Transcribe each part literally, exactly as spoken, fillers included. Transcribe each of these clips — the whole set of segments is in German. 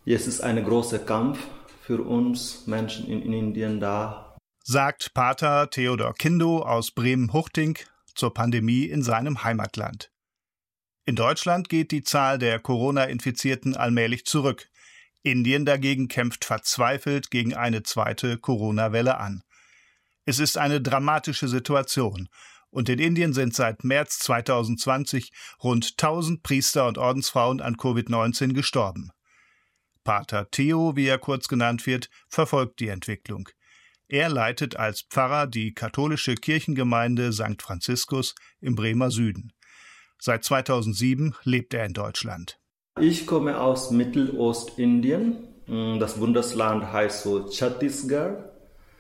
Es ist ein großer Kampf für uns Menschen in, in Indien da, sagt Pater Theodor Kindo aus Bremen-Huchting zur Pandemie in seinem Heimatland. In Deutschland geht die Zahl der Corona-Infizierten allmählich zurück. Indien dagegen kämpft verzweifelt gegen eine zweite Corona-Welle an. Es ist eine dramatische Situation und in Indien sind seit März zweitausendzwanzig rund tausend Priester und Ordensfrauen an Covid neunzehn gestorben. Pater Theo, wie er kurz genannt wird, verfolgt die Entwicklung. Er leitet als Pfarrer die katholische Kirchengemeinde Sankt Franziskus im Bremer Süden. Seit zweitausendsieben lebt er in Deutschland. Ich komme aus Mittelostindien. Das Bundesland heißt so Chhattisgarh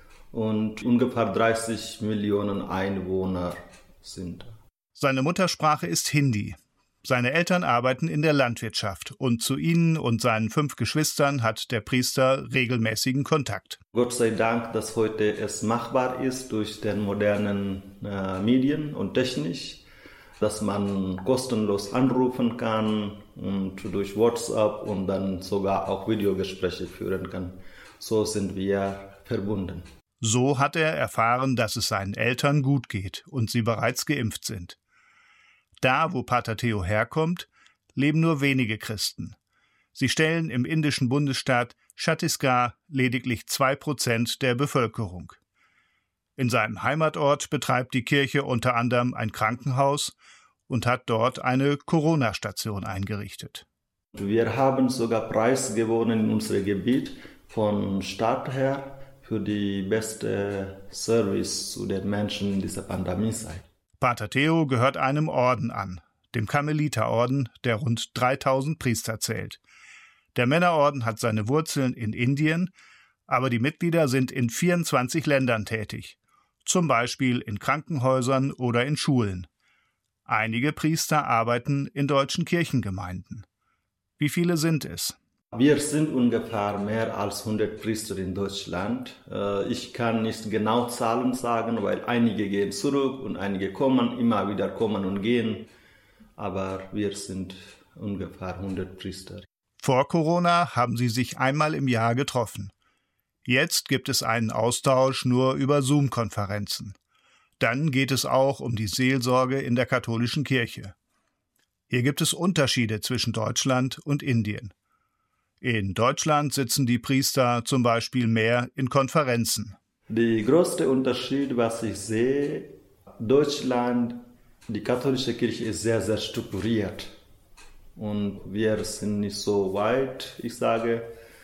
und ungefähr dreißig Millionen Einwohner sind. Seine Muttersprache ist Hindi. Seine Eltern arbeiten in der Landwirtschaft und zu ihnen und seinen fünf Geschwistern hat der Priester regelmäßigen Kontakt. Gott sei Dank, dass heute es machbar ist durch den modernen äh, Medien und Technik, dass man kostenlos anrufen kann und durch WhatsApp und dann sogar auch Videogespräche führen kann. So sind wir verbunden. So hat er erfahren, dass es seinen Eltern gut geht und sie bereits geimpft sind. Da, wo Pater Theo herkommt, leben nur wenige Christen. Sie stellen im indischen Bundesstaat Chhattisgarh lediglich zwei Prozent der Bevölkerung. In seinem Heimatort betreibt die Kirche unter anderem ein Krankenhaus und hat dort eine Corona-Station eingerichtet. Wir haben sogar Preis gewonnen in unserem Gebiet von Stadt her für die beste Service zu den Menschen in dieser Pandemiezeit. Pater Theo gehört einem Orden an, dem Karmeliterorden, der rund dreitausend Priester zählt. Der Männerorden hat seine Wurzeln in Indien, aber die Mitglieder sind in vierundzwanzig Ländern tätig, zum Beispiel in Krankenhäusern oder in Schulen. Einige Priester arbeiten in deutschen Kirchengemeinden. Wie viele sind es? Wir sind ungefähr mehr als hundert Priester in Deutschland. Ich kann nicht genau Zahlen sagen, weil einige gehen zurück und einige kommen, immer wieder kommen und gehen. Aber wir sind ungefähr hundert Priester. Vor Corona haben sie sich einmal im Jahr getroffen. Jetzt gibt es einen Austausch nur über Zoom-Konferenzen. Dann geht es auch um die Seelsorge in der katholischen Kirche. Hier gibt es Unterschiede zwischen Deutschland und Indien. In Deutschland sitzen die Priester zum Beispiel mehr in Konferenzen. Der größte Unterschied, was ich sehe, Deutschland, die katholische Kirche ist sehr, sehr strukturiert. Und wir sind nicht so weit, ich sage.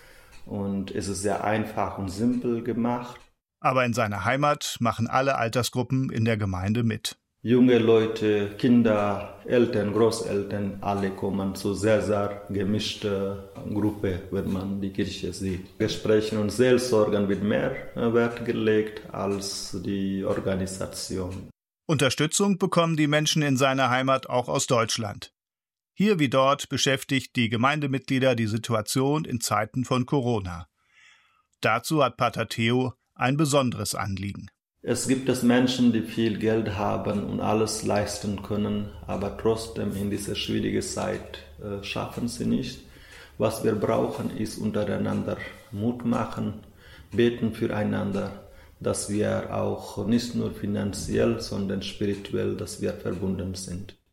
Und es ist sehr einfach und simpel gemacht. Aber in seiner Heimat machen alle Altersgruppen in der Gemeinde mit. Junge Leute, Kinder, Eltern, Großeltern, alle kommen zu sehr, sehr gemischter Gruppe, wenn man die Kirche sieht. Gespräche und Seelsorgen wird mehr Wert gelegt als die Organisation. Unterstützung bekommen die Menschen in seiner Heimat auch aus Deutschland. Hier wie dort beschäftigt die Gemeindemitglieder die Situation in Zeiten von Corona. Dazu hat Pater Theo ein besonderes Anliegen. Es gibt es Menschen, die viel Geld haben und alles leisten können, aber trotzdem in dieser schwierigen Zeit äh, schaffen sie nicht. Was wir brauchen, ist untereinander Mut machen, beten füreinander, dass wir auch nicht nur finanziell, sondern spirituell, dass wir verbunden sind.